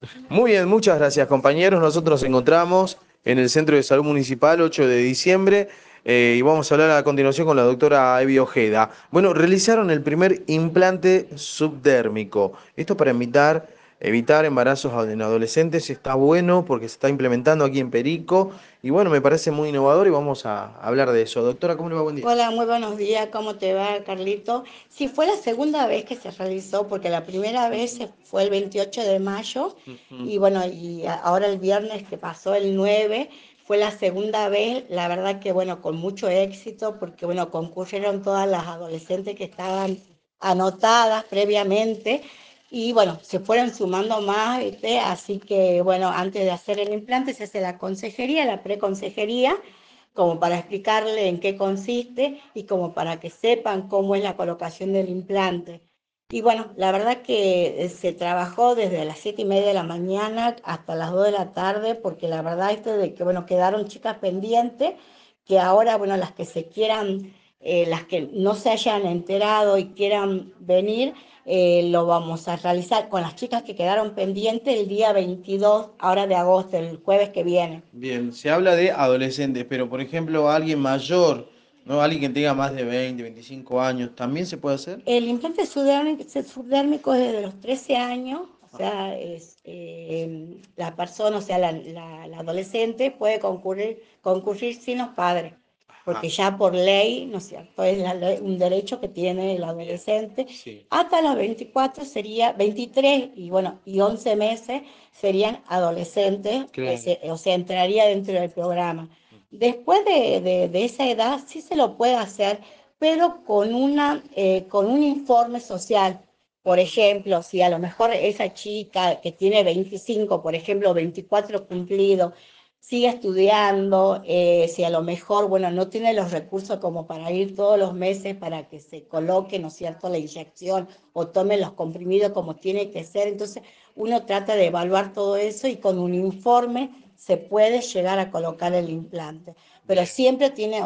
Muy bien, muchas gracias compañeros. Nosotros nos encontramos en el Centro de Salud Municipal 8 de diciembre y vamos a hablar a continuación con la doctora Evi Ojeda. Bueno, realizaron el primer implante subdérmico. Esto para evitar embarazos en adolescentes. Está bueno porque se está implementando aquí en Perico y bueno, me parece muy innovador y vamos a hablar de eso. Doctora, ¿cómo le va? Buen día. Hola, muy buenos días, ¿cómo te va, Carlito? Sí, fue la segunda vez que se realizó, porque la primera vez fue el 28 de mayo Ujú. y bueno, ahora el viernes que pasó el 9 fue la segunda vez, la verdad que bueno, con mucho éxito, porque bueno, concurrieron todas las adolescentes que estaban anotadas previamente y bueno, se fueron sumando más, ¿viste? Así que bueno, antes de hacer el implante se hace la consejería, la preconsejería como para explicarle en qué consiste y como para que sepan cómo es la colocación del implante. Y bueno, la verdad que se trabajó desde las 7:30 de la mañana hasta las 2 de la tarde, porque la verdad es de que, bueno, quedaron chicas pendientes, que ahora, bueno, las que se quieran, las que no se hayan enterado y quieran venir, lo vamos a realizar con las chicas que quedaron pendientes el día 22 ahora de agosto, el jueves que viene. Bien, se habla de adolescentes, pero por ejemplo, alguien mayor, ¿no? Alguien que tenga más de 20, 25 años, ¿también se puede hacer? El implante subdérmico es desde los 13 años, o Ajá. sea, la persona, o sea, la adolescente puede concurrir sin los padres, porque Ajá. ya por ley, ¿no es cierto? Es un derecho que tiene el Bien, adolescente. sí, Hasta los 24 sería 23 y bueno, y 11 meses serían adolescentes, claro. o sea, entraría dentro del programa. Después de esa edad sí se lo puede hacer pero con un informe social. Por ejemplo, si a lo mejor esa chica que tiene 25, por ejemplo, 24 cumplidos, sigue estudiando, si a lo mejor, bueno, no tiene los recursos como para ir todos los meses para que se coloque, ¿no es cierto?, la inyección o tome los comprimidos como tiene que ser. Entonces, uno trata de evaluar todo eso y con un informe se puede llegar a colocar el implante, pero Bien. siempre tiene,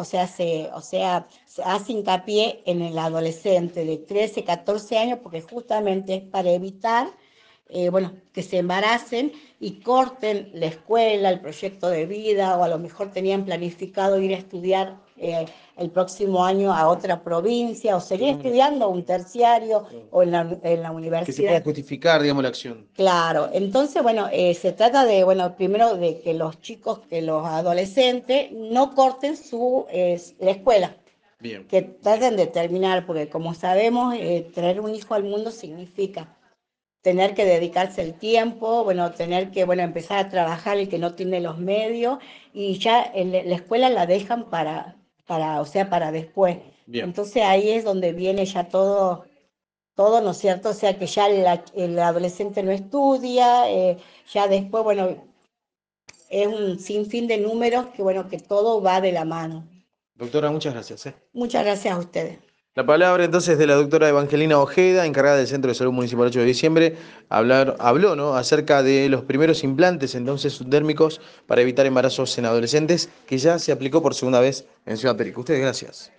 se hace hincapié en el adolescente de 13, 14 años, porque justamente es para evitar, bueno, que se embaracen y corten la escuela, el proyecto de vida, o a lo mejor tenían planificado ir a estudiar el próximo año a otra provincia, o seguir Claro, estudiando un terciario claro. o en la Que se pueda universidad. justificar, digamos, la acción. Claro, entonces, bueno, se trata de, bueno, primero de que los chicos, que los adolescentes no corten la escuela, Bien, que bien. traten de terminar, porque como sabemos, traer un hijo al mundo significa tener que dedicarse el tiempo, bueno, tener que, bueno, empezar a trabajar el que no tiene los medios, y ya en la escuela la dejan o sea, para después. Bien. Entonces ahí es donde viene ya todo, ¿no es cierto? O sea, que ya el adolescente no estudia, ya después, bueno, es un sinfín de números que, bueno, que todo va de la mano. Doctora, muchas gracias, ¿eh? Muchas gracias a ustedes. La palabra entonces de la doctora Evangelina Ojeda, encargada del Centro de Salud Municipal 8 de diciembre, habló, ¿no? Acerca de los primeros implantes entonces subdérmicos para evitar embarazos en adolescentes, que ya se aplicó por segunda vez en Ciudad Perico. Ustedes, gracias.